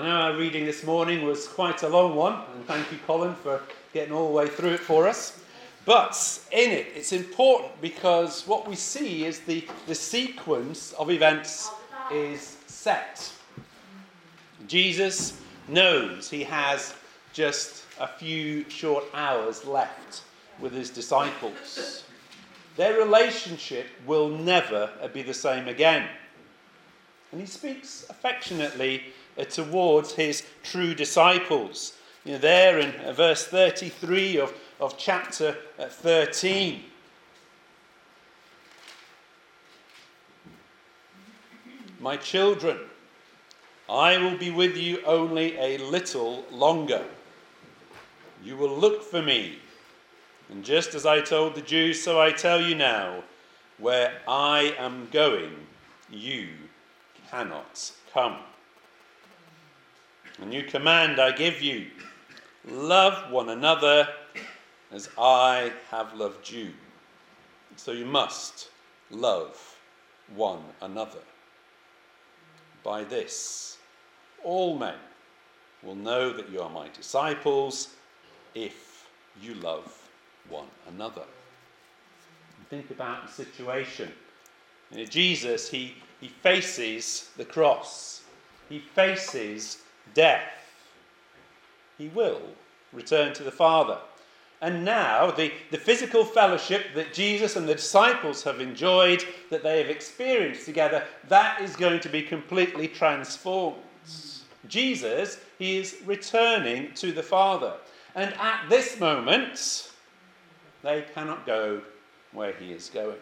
know our reading this morning was quite a long one, and thank you, Colin, for getting all the way through it for us. But in it, it's important because what we see is the sequence of events is set. Jesus knows he has just a few short hours left with his disciples. Their relationship will never be the same again. And he speaks affectionately towards his true disciples. There in verse 33 of chapter 13. My children, I will be with you only a little longer. You will look for me. And just as I told the Jews, so I tell you now, where I am going, you cannot come. A new command I give you, love one another as I have loved you. So you must love one another. By this, all men will know that you are my disciples if you love one another. Think about the situation. Jesus, he faces the cross. He faces death. He will return to the Father. And now the physical fellowship that Jesus and the disciples have enjoyed, that they have experienced together, that is going to be completely transformed. Jesus, he is returning to the Father. And at this moment, they cannot go where he is going.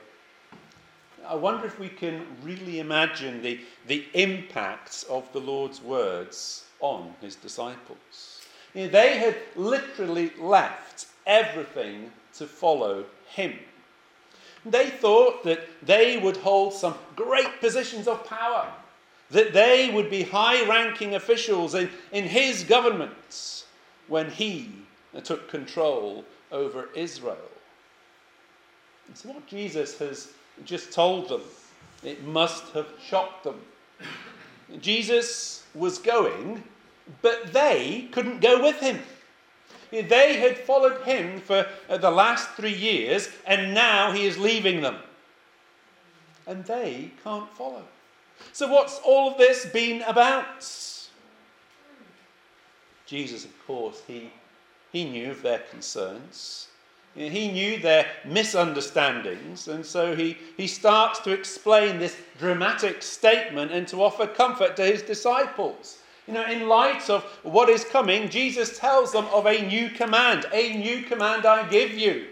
I wonder if we can really imagine the impact of the Lord's words on his disciples. They had literally left everything to follow him. They thought that they would hold some great positions of power, that they would be high-ranking officials in his government when he took control over Israel. And so what Jesus has just told them, it must have shocked them. Jesus was going, but they couldn't go with him. They had followed him for the last 3 years, and now he is leaving them. And they can't follow. So what's all of this been about? Jesus, of course, he knew of their concerns. He knew their misunderstandings, and so he starts to explain this dramatic statement and to offer comfort to his disciples. In light of what is coming, Jesus tells them of a new command I give you.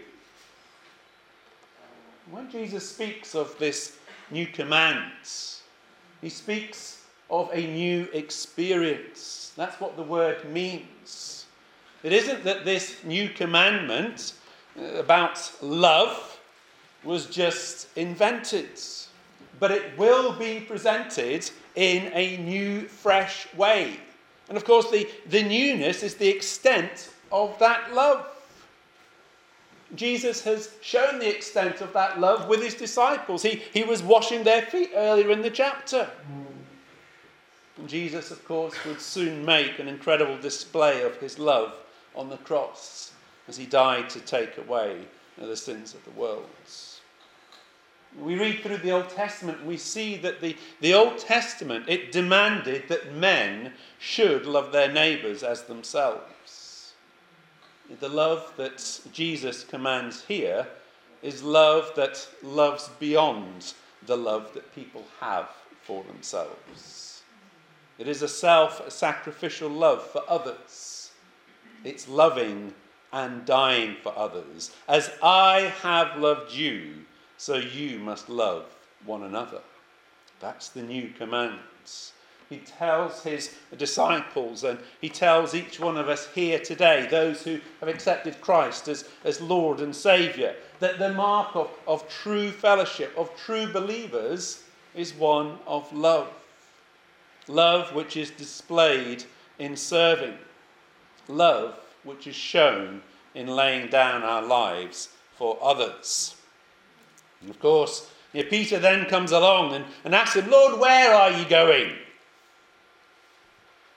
When Jesus speaks of this new command, he speaks of a new experience. That's what the word means. It isn't that this new commandment about love was just invented, but it will be presented in a new, fresh way. And of course, the newness is the extent of that love. Jesus has shown the extent of that love with his disciples. He was washing their feet earlier in the chapter. And Jesus, of course, would soon make an incredible display of his love on the cross as he died to take away the sins of the world. We read through the Old Testament and we see that the Old Testament, it demanded that men should love their neighbours as themselves. The love that Jesus commands here is love that loves beyond the love that people have for themselves. It is a self-sacrificial love for others. It's loving and dying for others. As I have loved you, so you must love one another. That's the new command. He tells his disciples, and he tells each one of us here today, those who have accepted Christ as Lord and Saviour, that the mark of true fellowship, of true believers, is one of love. Love which is displayed in serving. Love which is shown in laying down our lives for others. And of course, Peter then comes along and asks him, Lord, where are you going?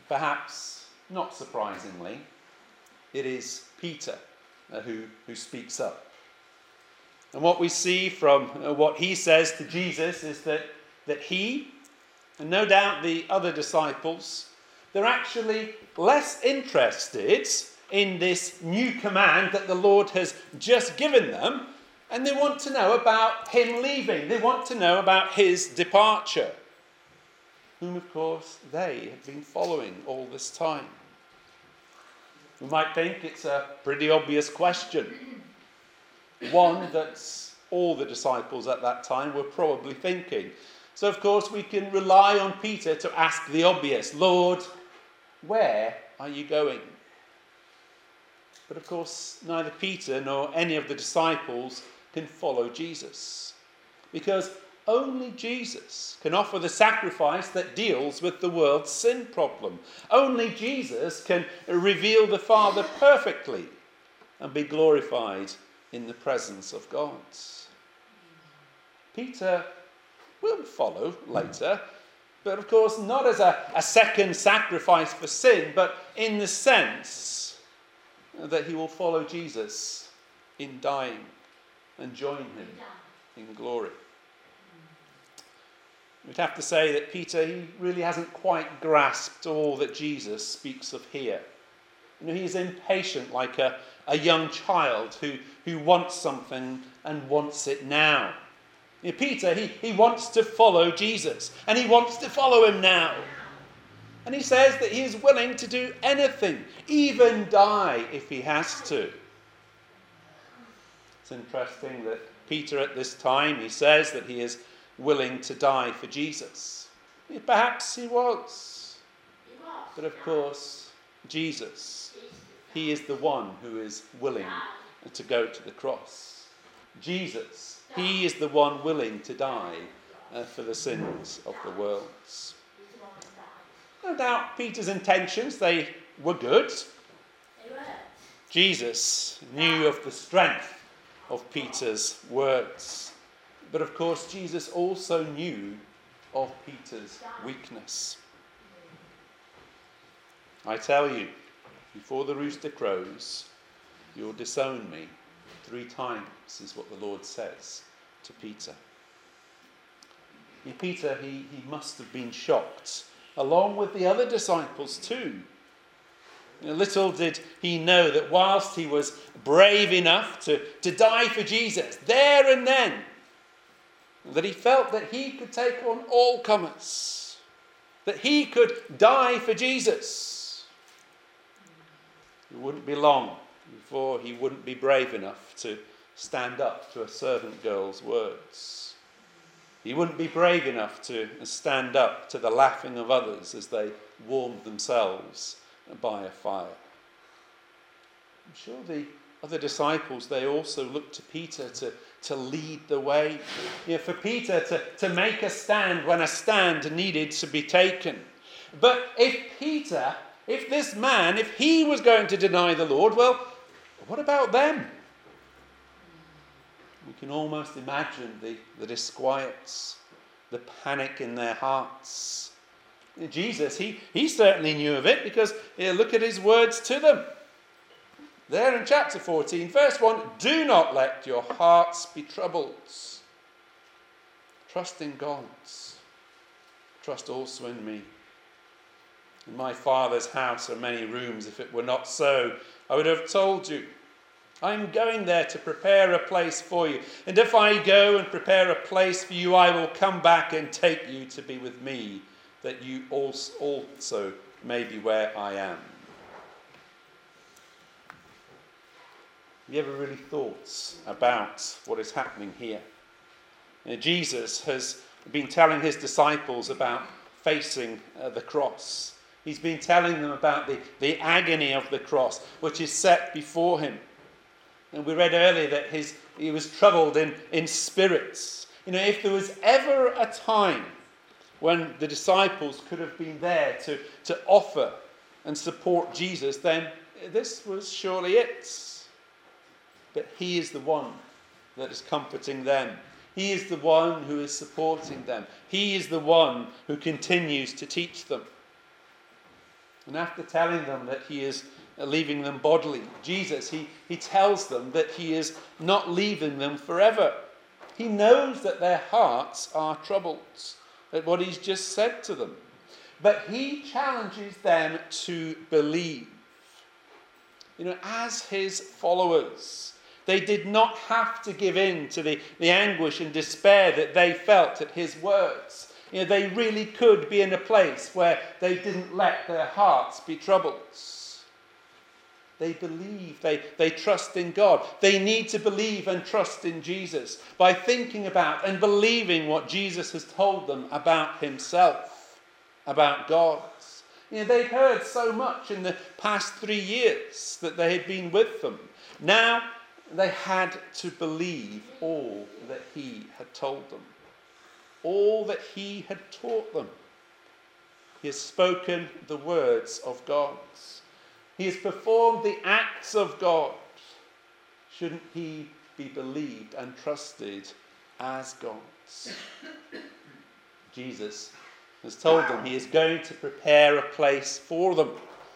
Perhaps, not surprisingly, it is Peter who speaks up. And what we see from what he says to Jesus is that he, and no doubt the other disciples, they're actually less interested in this new command that the Lord has just given them, and they want to know about him leaving. They want to know about his departure, whom, of course, they have been following all this time. We might think it's a pretty obvious question, one that all the disciples at that time were probably thinking. So, of course, we can rely on Peter to ask the obvious, Lord, where are you going? But, of course, neither Peter nor any of the disciples can follow Jesus, because only Jesus can offer the sacrifice that deals with the world's sin problem. Only Jesus can reveal the Father perfectly and be glorified in the presence of God. Peter will follow later, but of course not as a second sacrifice for sin, but in the sense that he will follow Jesus in dying and join him in glory. We'd have to say that Peter, he really hasn't quite grasped all that Jesus speaks of here. You know, he's impatient like a young child who wants something and wants it now. You know, Peter, he wants to follow Jesus, and he wants to follow him now. And he says that he is willing to do anything, even die if he has to. It's interesting that Peter at this time, he says that he is willing to die for Jesus. Perhaps he was. But of course, Jesus, he is the one who is willing to go to the cross. Jesus, he is the one willing to die for the sins of the world. No doubt Peter's intentions, they were good. Jesus knew of the strength of Peter's words. But of course, Jesus also knew of Peter's weakness. I tell you, before the rooster crows, you'll disown me 3 times, is what the Lord says to Peter. And Peter, he must have been shocked, along with the other disciples too. Little did he know that whilst he was brave enough to die for Jesus, there and then, that he felt that he could take on all comers, that he could die for Jesus. It wouldn't be long before he wouldn't be brave enough to stand up to a servant girl's words. He wouldn't be brave enough to stand up to the laughing of others as they warmed themselves by a fire. I'm sure the other disciples, they also looked to Peter to lead the way. For Peter to make a stand when a stand needed to be taken. But if this man, if he was going to deny the Lord, well, what about them? We can almost imagine the disquiets, the panic in their hearts. Jesus, he certainly knew of it, because look at his words to them. There in chapter 14, verse 1, do not let your hearts be troubled. Trust in God. Trust also in me. In my Father's house are many rooms. If it were not so, I would have told you. I'm going there to prepare a place for you. And if I go and prepare a place for you, I will come back and take you to be with me, that you also may be where I am. Have you ever really thought about what is happening here? Jesus has been telling his disciples about facing the cross. He's been telling them about the agony of the cross, which is set before him. And we read earlier that he was troubled in spirits. If there was ever a time when the disciples could have been there to offer and support Jesus, then this was surely it. But he is the one that is comforting them. He is the one who is supporting them. He is the one who continues to teach them. And after telling them that he is leaving them bodily, Jesus, he tells them that he is not leaving them forever. He knows that their hearts are troubled at what he's just said to them. But he challenges them to believe. As his followers, they did not have to give in to the anguish and despair that they felt at his words. They really could be in a place where they didn't let their hearts be troubled. They believe, they trust in God. They need to believe and trust in Jesus by thinking about and believing what Jesus has told them about himself, about God. They'd heard so much in the past 3 years that they had been with them. Now they had to believe all that he had told them, all that he had taught them. He has spoken the words of God. He has performed the acts of God. Shouldn't he be believed and trusted as God's? Jesus has told them he is going to prepare a place for them.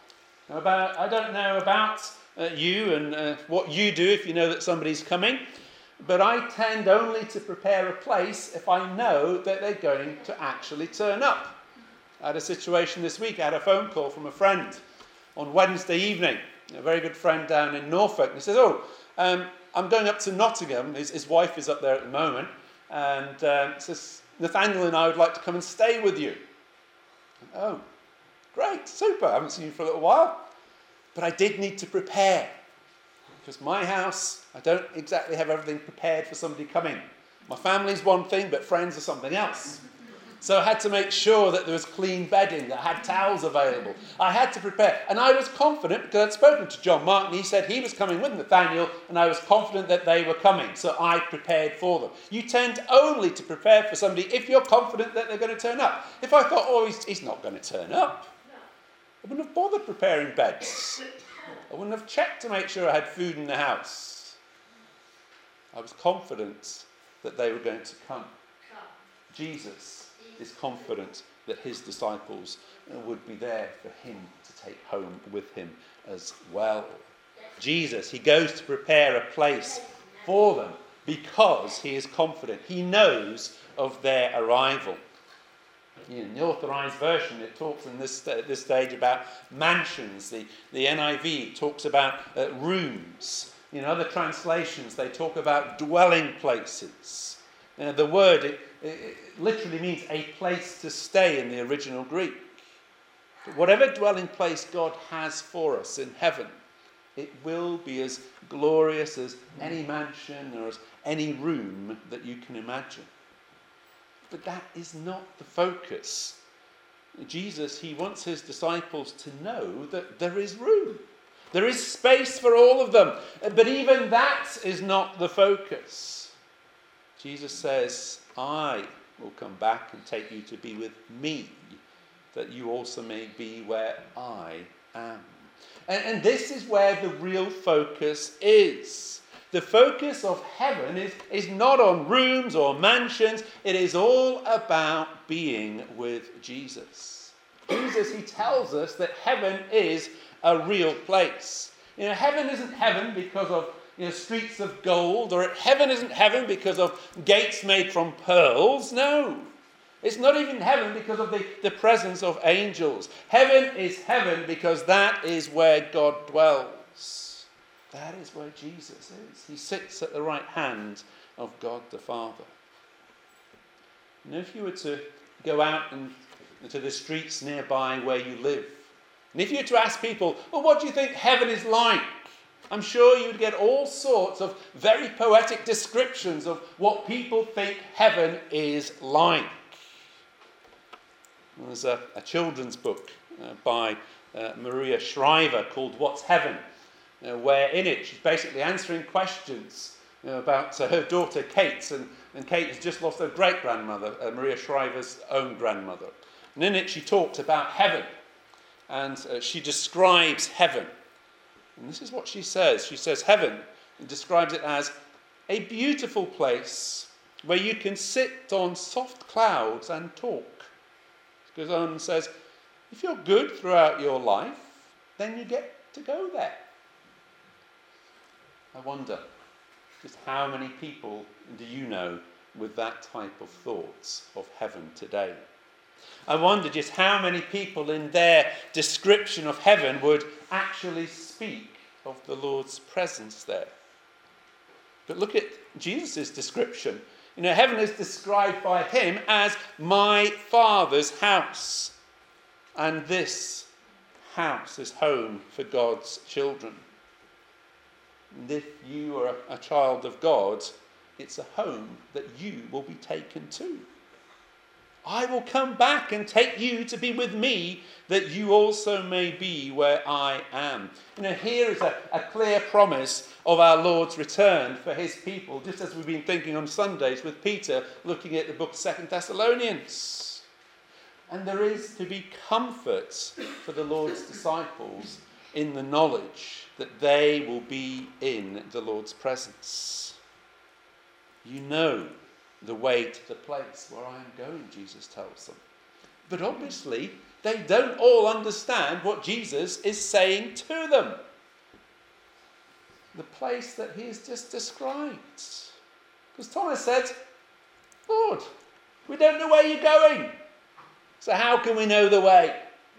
I don't know about you and what you do if you know that somebody's coming, but I tend only to prepare a place if I know that they're going to actually turn up. I had a situation this week. I had a phone call from a friend on Wednesday evening, a very good friend down in Norfolk. And he says, I'm going up to Nottingham. His wife is up there at the moment. And says, Nathaniel and I would like to come and stay with you. Oh, great, super. I haven't seen you for a little while. But I did need to prepare. Because my house, I don't exactly have everything prepared for somebody coming. My family's one thing, but friends are something else. So I had to make sure that there was clean bedding, that I had towels available. I had to prepare. And I was confident, because I'd spoken to John Mark, and he said he was coming with Nathaniel, and I was confident that they were coming. So I prepared for them. You tend only to prepare for somebody if you're confident that they're going to turn up. If I thought, he's not going to turn up, I wouldn't have bothered preparing beds. I wouldn't have checked to make sure I had food in the house. I was confident that they were going to come. Jesus is confident that his disciples would be there for him to take home with him as well. Jesus, he goes to prepare a place for them because he is confident. He knows of their arrival. In the Authorized Version, it talks in this stage about mansions. The NIV talks about rooms. In other translations, they talk about dwelling places. The word, it literally means a place to stay in the original Greek. But whatever dwelling place God has for us in heaven, it will be as glorious as any mansion or as any room that you can imagine. But that is not the focus. Jesus, he wants his disciples to know that there is room. There is space for all of them. But even that is not the focus. Jesus says, I will come back and take you to be with me, that you also may be where I am. And this is where the real focus is. The focus of heaven is not on rooms or mansions. It is all about being with Jesus. Jesus, he tells us that heaven is a real place. Heaven isn't heaven because of streets of gold, or heaven isn't heaven because of gates made from pearls. No. It's not even heaven because of the presence of angels. Heaven is heaven because that is where God dwells. That is where Jesus is. He sits at the right hand of God the Father. If you were to go out into the streets nearby where you live, and if you were to ask people, well, what do you think heaven is like? I'm sure you would get all sorts of very poetic descriptions of what people think heaven is like. There's a children's book by Maria Shriver called What's Heaven? Where in it she's basically answering questions about her daughter Kate, and Kate has just lost her great-grandmother, Maria Shriver's own grandmother. And in it she talks about heaven, and she describes heaven. And this is what she says. She says heaven, and describes it as a beautiful place where you can sit on soft clouds and talk. She goes on and says, If you're good throughout your life, then you get to go there. I wonder just how many people do you know with that type of thoughts of heaven today? I wonder just how many people in their description of heaven would actually speak of the Lord's presence there. But look at Jesus' description. Heaven is described by him as my Father's house. And this house is home for God's children. And if you are a child of God, it's a home that you will be taken to. I will come back and take you to be with me, that you also may be where I am. Here is a clear promise of our Lord's return for his people, just as we've been thinking on Sundays with Peter, looking at the book of 2 Thessalonians. And there is to be comfort for the Lord's disciples in the knowledge that they will be in the Lord's presence. You know the way to the place where I am going, Jesus tells them. But obviously, they don't all understand what Jesus is saying to them. The place that he has just described. Because Thomas said, Lord, we don't know where you're going. So how can we know the way?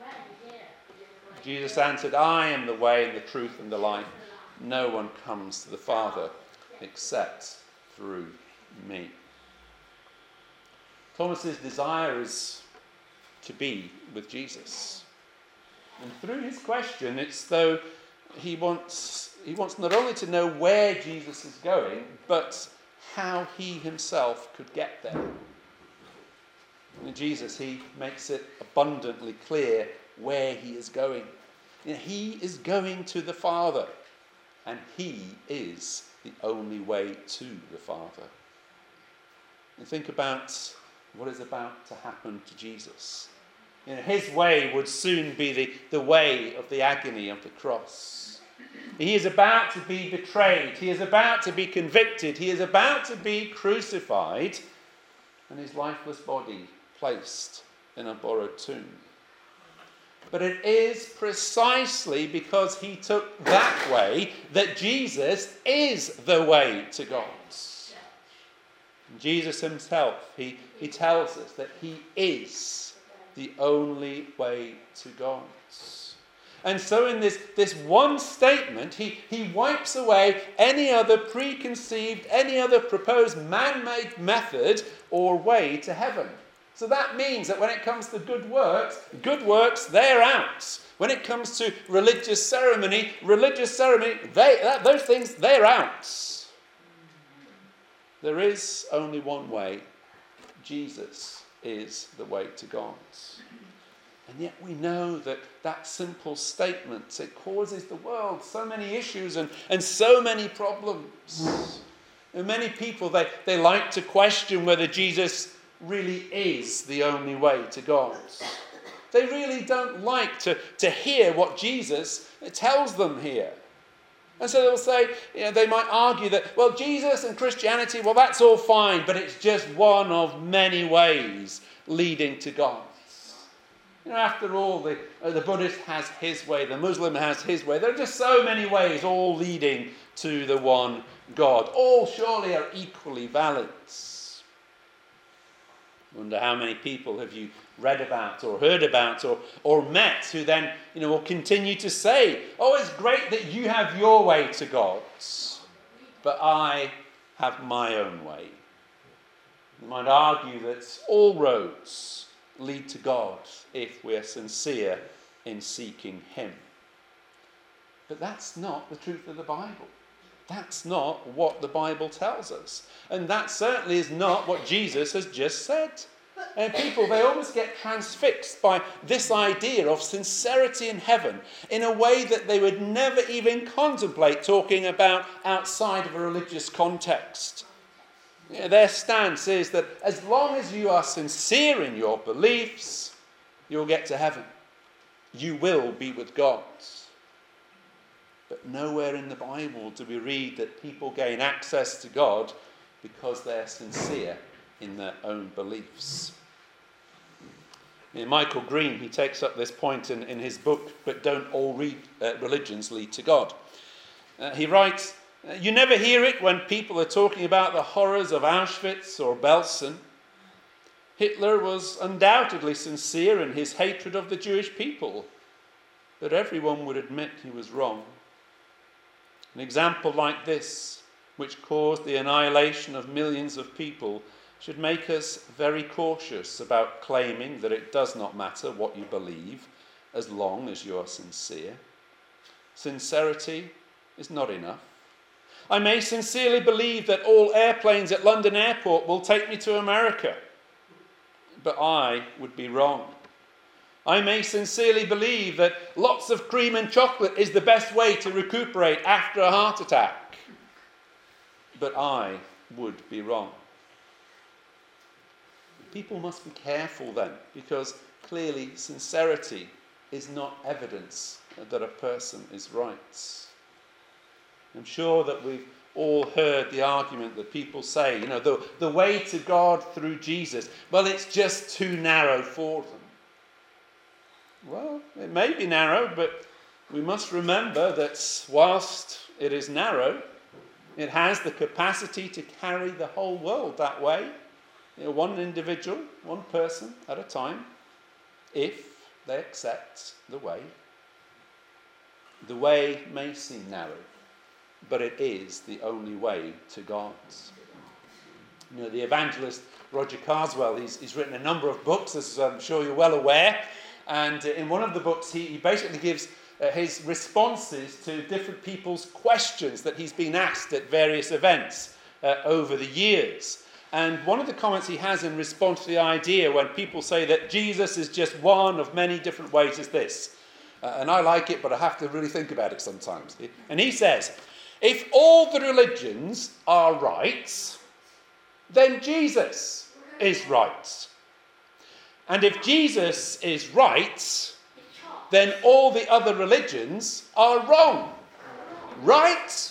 Jesus answered, I am the way and the truth and the life. No one comes to the Father except through me. Thomas's desire is to be with Jesus. And through his question, it's though he wants not only to know where Jesus is going, but how he himself could get there. And in Jesus, he makes it abundantly clear where he is going. He is going to the Father, and he is the only way to the Father. And think about what is about to happen to Jesus. His way would soon be the way of the agony of the cross. He is about to be betrayed. He is about to be convicted. He is about to be crucified, and his lifeless body placed in a borrowed tomb. But it is precisely because he took that way that Jesus is the way to God. Jesus himself, he tells us that he is the only way to God. And so in this one statement, he wipes away any other preconceived, any other proposed man-made method or way to heaven. So that means that when it comes to good works, they're out. When it comes to religious ceremony, those things, they're out. There is only one way. Jesus is the way to God. And yet we know that simple statement, it causes the world so many issues and so many problems. And many people, they like to question whether Jesus really is the only way to God. They really don't like to hear what Jesus tells them here. And so they'll say, they might argue that, well, Jesus and Christianity, well, that's all fine, but it's just one of many ways leading to God. After all, the Buddhist has his way, the Muslim has his way. There are just so many ways, all leading to the one God. All surely are equally valid. I wonder how many people have you read about or heard about or met who then will continue to say, oh, it's great that you have your way to God, but I have my own way. You might argue that all roads lead to God if we're sincere in seeking him. But that's not the truth of the Bible. That's not what the Bible tells us. And that certainly is not what Jesus has just said. And people, they almost get transfixed by this idea of sincerity in heaven in a way that they would never even contemplate talking about outside of a religious context. Their stance is that as long as you are sincere in your beliefs, you'll get to heaven. You will be with God. But nowhere in the Bible do we read that people gain access to God because they're sincere in their own beliefs. Michael Green, he takes up this point in his book, But Don't All Religions Lead to God. He writes, you never hear it when people are talking about the horrors of Auschwitz or Belsen. Hitler was undoubtedly sincere in his hatred of the Jewish people, but everyone would admit he was wrong. An example like this, which caused the annihilation of millions of people, should make us very cautious about claiming that it does not matter what you believe as long as you are sincere. Sincerity is not enough. I may sincerely believe that all airplanes at London Airport will take me to America, but I would be wrong. I may sincerely believe that lots of cream and chocolate is the best way to recuperate after a heart attack, but I would be wrong. People must be careful then, because clearly sincerity is not evidence that a person is right. I'm sure that we've all heard the argument that people say, the way to God through Jesus, well, it's just too narrow for them. Well, it may be narrow, but we must remember that whilst it is narrow, it has the capacity to carry the whole world that way. One individual, one person at a time, if they accept the way. The way may seem narrow, but it is the only way to God. The evangelist Roger Carswell, he's written a number of books, as I'm sure you're well aware, and in one of the books he basically gives his responses to different people's questions that he's been asked at various events over the years. And one of the comments he has in response to the idea when people say that Jesus is just one of many different ways is this. And I like it, but I have to really think about it sometimes. And he says, if all the religions are right, then Jesus is right. And if Jesus is right, then all the other religions are wrong. Right?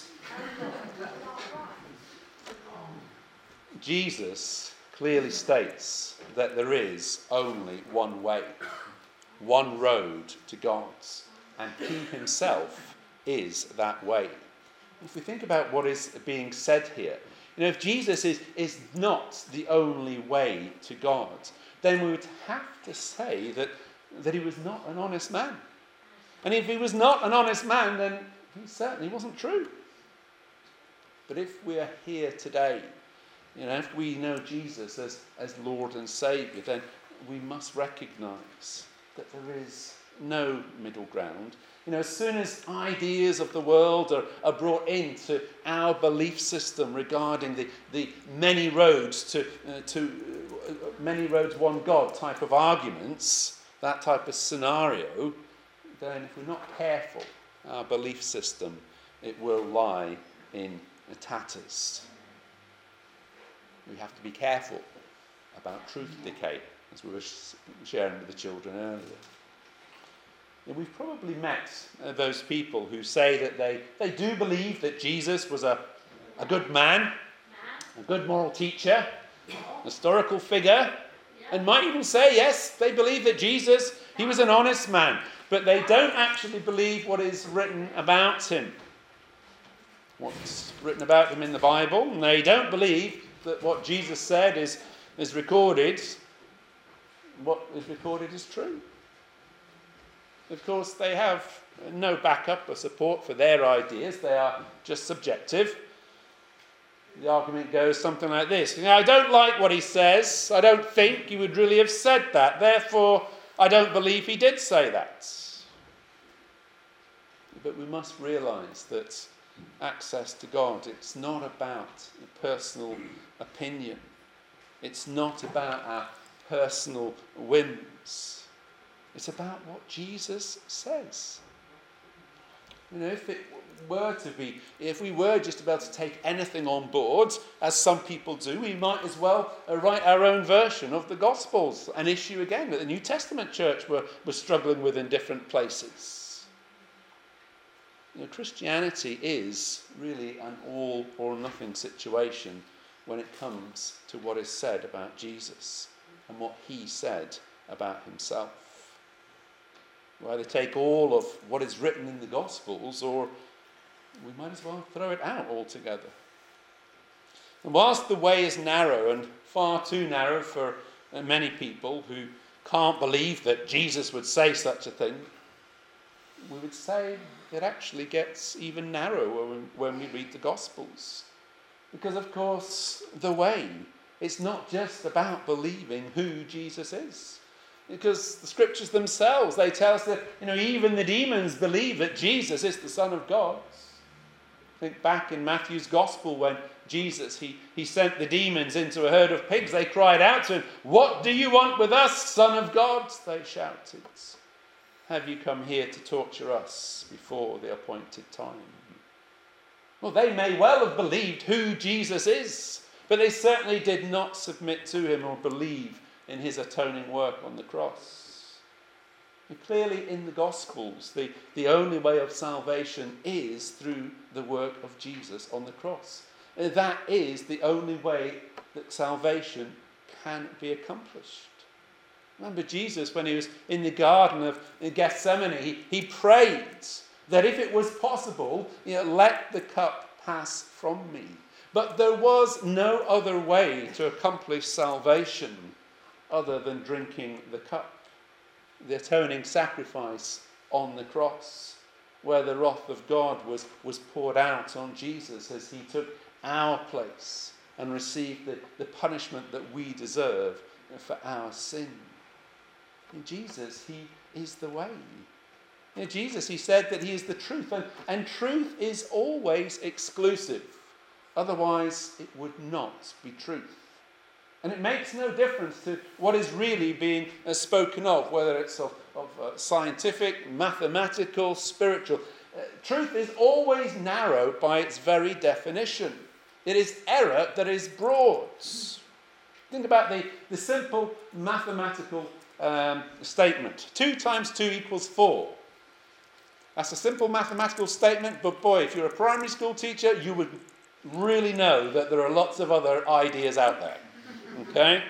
Jesus clearly states that there is only one way, one road to God, and he himself is that way. If we think about what is being said here, if Jesus is not the only way to God, then we would have to say that he was not an honest man. And if he was not an honest man, then he certainly wasn't true. But if we are here today, if we know Jesus as Lord and Saviour, then we must recognise that there is no middle ground. As soon as ideas of the world are brought into our belief system regarding the many roads to many roads, one God type of arguments, that type of scenario, then if we're not careful, our belief system, it will lie in tatters. We have to be careful about truth decay, as we were sharing with the children earlier. We've probably met those people who say that they do believe that Jesus was a good man, a good moral teacher, historical figure, and might even say, yes, they believe that Jesus, he was an honest man, but they don't actually believe what is written about him. What's written about him in the Bible, and they don't believe that what Jesus said is recorded, what is recorded is true. Of course, they have no backup or support for their ideas. They are just subjective. The argument goes something like this. I don't like what he says. I don't think he would really have said that. Therefore, I don't believe he did say that. But we must realise that access to God, it's not about a personal opinion. It's not about our personal whims. It's about what Jesus says. If we were just about to take anything on board, as some people do, we might as well write our own version of the Gospels, an issue again that the New Testament church were struggling with in different places. Christianity is really an all or nothing situation when it comes to what is said about Jesus and what he said about himself. We either take all of what is written in the Gospels, or we might as well throw it out altogether. And whilst the way is narrow, and far too narrow for many people who can't believe that Jesus would say such a thing, we would say it actually gets even narrower when we read the Gospels. Because, of course, the way, it's not just about believing who Jesus is. Because the scriptures themselves, they tell us that, even the demons believe that Jesus is the Son of God. Think back in Matthew's Gospel when Jesus, he sent the demons into a herd of pigs. They cried out to him, "What do you want with us, Son of God?" They shouted. "Have you come here to torture us before the appointed time?" Well, they may well have believed who Jesus is, but they certainly did not submit to him or believe in his atoning work on the cross. And clearly in the Gospels, the only way of salvation is through the work of Jesus on the cross. That is the only way that salvation can be accomplished. Remember Jesus, when he was in the Garden of Gethsemane, he prayed that if it was possible, let the cup pass from me. But there was no other way to accomplish salvation other than drinking the cup. The atoning sacrifice on the cross, where the wrath of God was poured out on Jesus as he took our place and received the punishment that we deserve for our sin. In Jesus, he is the way. Jesus, he said that he is the truth, and truth is always exclusive. Otherwise, it would not be truth. And it makes no difference to what is really being spoken of, whether it's of scientific, mathematical, spiritual. Truth is always narrow by its very definition. It is error that is broad. Think about the simple mathematical statement. 2 times 2 equals 4. That's a simple mathematical statement, but boy, if you're a primary school teacher, you would really know that there are lots of other ideas out there. Okay?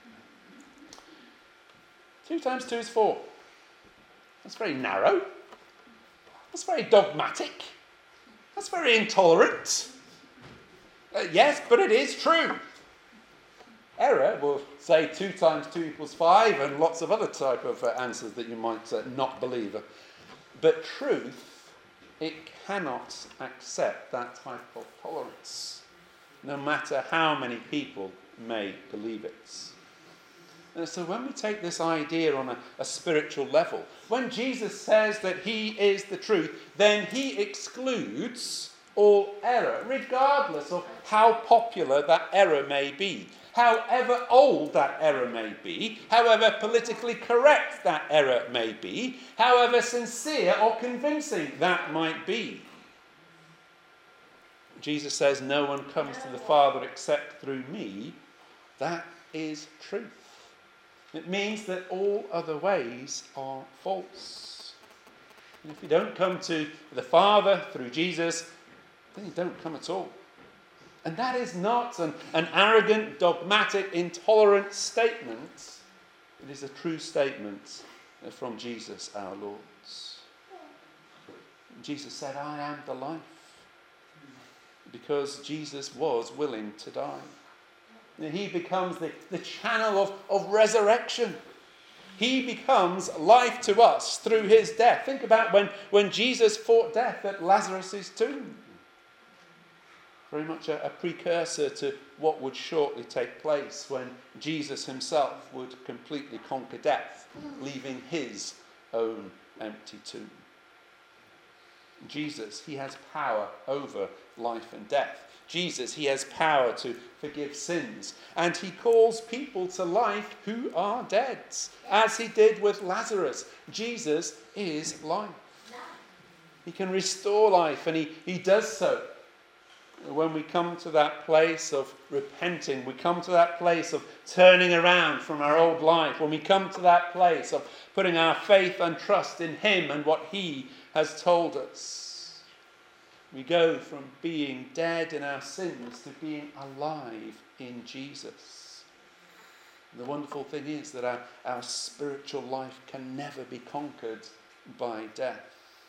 2 times 2 is 4. That's very narrow. That's very dogmatic. That's very intolerant. Yes, but it is true. Error will say 2 times 2 equals 5 and lots of other type of answers that you might not believe. But truth, it cannot accept that type of tolerance, no matter how many people may believe it. And so when we take this idea on a spiritual level, when Jesus says that he is the truth, then he excludes all error, regardless of how popular that error may be, however old that error may be, however politically correct that error may be, however sincere or convincing that might be. Jesus says, "No one comes to the Father except through me." That is truth. It means that all other ways are false. And if you don't come to the Father through Jesus, then you don't come at all. And that is not an arrogant, dogmatic, intolerant statement. It is a true statement from Jesus our Lord. Jesus said, "I am the life," because Jesus was willing to die. And he becomes the channel of resurrection. He becomes life to us through his death. Think about when Jesus fought death at Lazarus' tomb. Very much a precursor to what would shortly take place when Jesus himself would completely conquer death, leaving his own empty tomb. Jesus, he has power over life and death. Jesus, he has power to forgive sins. And he calls people to life who are dead, as he did with Lazarus. Jesus is life. He can restore life, and he does so. When we come to that place of repenting, we come to that place of turning around from our old life, when we come to that place of putting our faith and trust in him and what he has told us, we go from being dead in our sins to being alive in Jesus. The wonderful thing is that our spiritual life can never be conquered by death.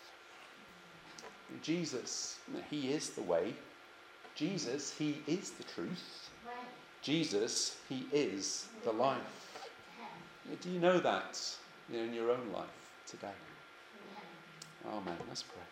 Jesus, he is the way. Jesus, he is the truth. Jesus, he is the life. Do you know that in your own life today? Amen. Let's pray.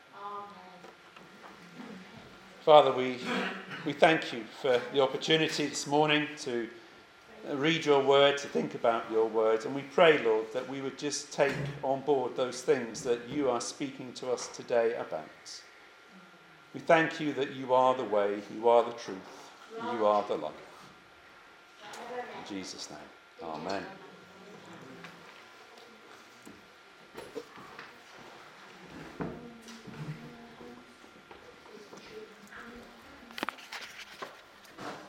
Father, we thank you for the opportunity this morning to read your word, to think about your word. And we pray, Lord, that we would just take on board those things that you are speaking to us today about. We thank you that you are the way, you are the truth, you are the life. In Jesus' name, amen.